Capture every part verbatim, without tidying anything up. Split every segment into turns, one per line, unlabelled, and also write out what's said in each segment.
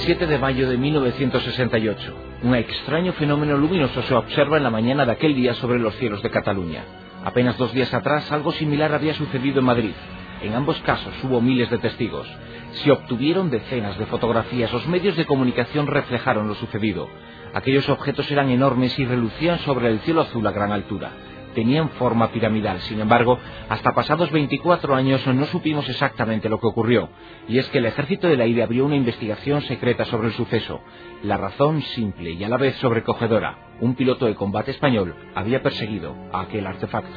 siete de mayo de mil novecientos sesenta y ocho. Un extraño fenómeno luminoso se observa en la mañana de aquel día sobre los cielos de Cataluña. Apenas dos días atrás, algo similar había sucedido en Madrid. En ambos casos hubo miles de testigos. Se obtuvieron decenas de fotografías. Los medios de comunicación reflejaron lo sucedido. Aquellos objetos eran enormes y relucían sobre el cielo azul a gran altura. Tenían forma piramidal. Sin embargo, hasta pasados veinticuatro años no supimos exactamente lo que ocurrió. Y es que el Ejército del Aire abrió una investigación secreta sobre el suceso. La razón simple y a la vez sobrecogedora: un piloto de combate español había perseguido a aquel artefacto.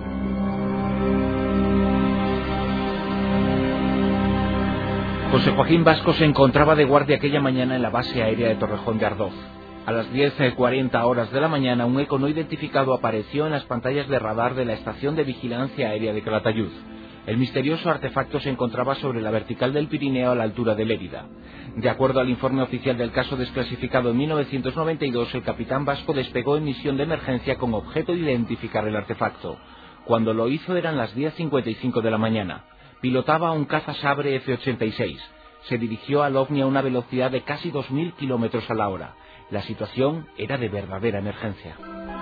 José Joaquín Vasco se encontraba de guardia aquella mañana en la base aérea de Torrejón de Ardoz. A las diez cuarenta horas de la mañana, un eco no identificado apareció en las pantallas de radar de la Estación de Vigilancia Aérea de Calatayud. El misterioso artefacto se encontraba sobre la vertical del Pirineo a la altura de Lérida. De acuerdo al informe oficial del caso desclasificado en mil novecientos noventa y dos, el capitán Vasco despegó en misión de emergencia con objeto de identificar el artefacto. Cuando lo hizo eran las diez cincuenta y cinco de la mañana. Pilotaba un caza Sabre F ochenta y seis. Se dirigió al ovni a una velocidad de casi dos mil kilómetros a la hora. La situación era de verdadera emergencia.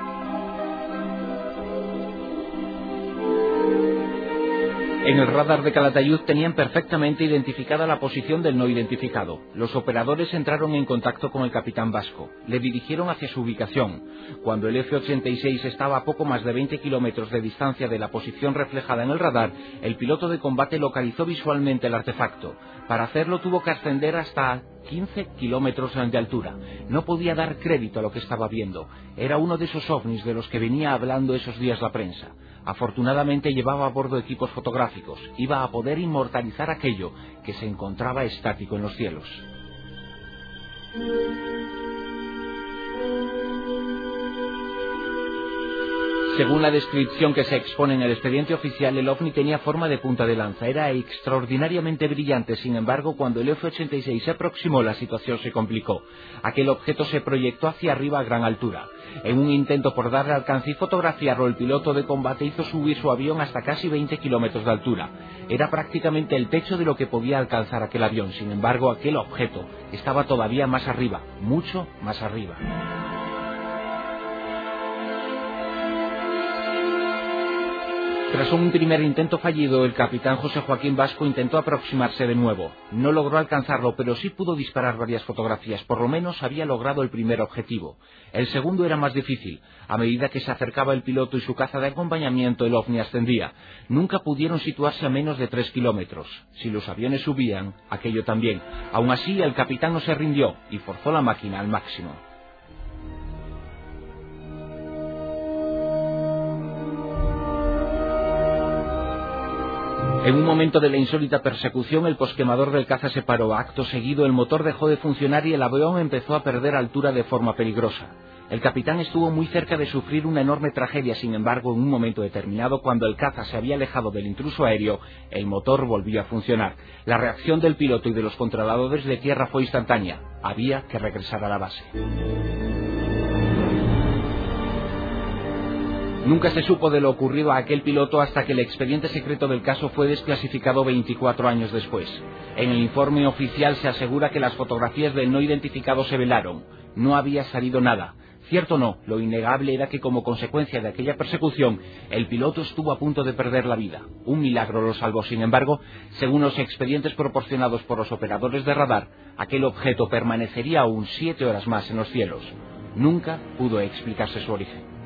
En el radar de Calatayud tenían perfectamente identificada la posición del no identificado. Los operadores entraron en contacto con el capitán Vasco. Le dirigieron hacia su ubicación. Cuando el F ochenta y seis estaba a poco más de veinte kilómetros de distancia de la posición reflejada en el radar, el piloto de combate localizó visualmente el artefacto. Para hacerlo tuvo que ascender hasta quince kilómetros de altura. No podía dar crédito a lo que estaba viendo. Era uno de esos ovnis de los que venía hablando esos días la prensa. Afortunadamente llevaba a bordo equipos fotográficos. Iba a poder inmortalizar aquello que se encontraba estático en los cielos. Según la descripción que se expone en el expediente oficial, el ovni tenía forma de punta de lanza. Era extraordinariamente brillante. Sin embargo, cuando el F ochenta y seis se aproximó, la situación se complicó. Aquel objeto se proyectó hacia arriba a gran altura. En un intento por darle alcance y fotografiarlo, el piloto de combate hizo subir su avión hasta casi veinte kilómetros de altura. Era prácticamente el techo de lo que podía alcanzar aquel avión. Sin embargo, aquel objeto estaba todavía más arriba, mucho más arriba. Tras un primer intento fallido, el capitán José Joaquín Vasco intentó aproximarse de nuevo. No logró alcanzarlo, pero sí pudo disparar varias fotografías. Por lo menos había logrado el primer objetivo. El segundo era más difícil. A medida que se acercaba el piloto y su caza de acompañamiento, el ovni ascendía. Nunca pudieron situarse a menos de tres kilómetros. Si los aviones subían, aquello también. Aún así, el capitán no se rindió y forzó la máquina al máximo. En un momento de la insólita persecución, el posquemador del caza se paró. Acto seguido, el motor dejó de funcionar y el avión empezó a perder altura de forma peligrosa. El capitán estuvo muy cerca de sufrir una enorme tragedia. Sin embargo, en un momento determinado, cuando el caza se había alejado del intruso aéreo, el motor volvió a funcionar. La reacción del piloto y de los controladores de tierra fue instantánea. Había que regresar a la base. Nunca se supo de lo ocurrido a aquel piloto hasta que el expediente secreto del caso fue desclasificado veinticuatro años después. En el informe oficial se asegura que las fotografías del no identificado se velaron. No había salido nada. Cierto o no, lo innegable era que como consecuencia de aquella persecución, el piloto estuvo a punto de perder la vida. Un milagro lo salvó. Sin embargo, según los expedientes proporcionados por los operadores de radar, aquel objeto permanecería aún siete horas más en los cielos. Nunca pudo explicarse su origen.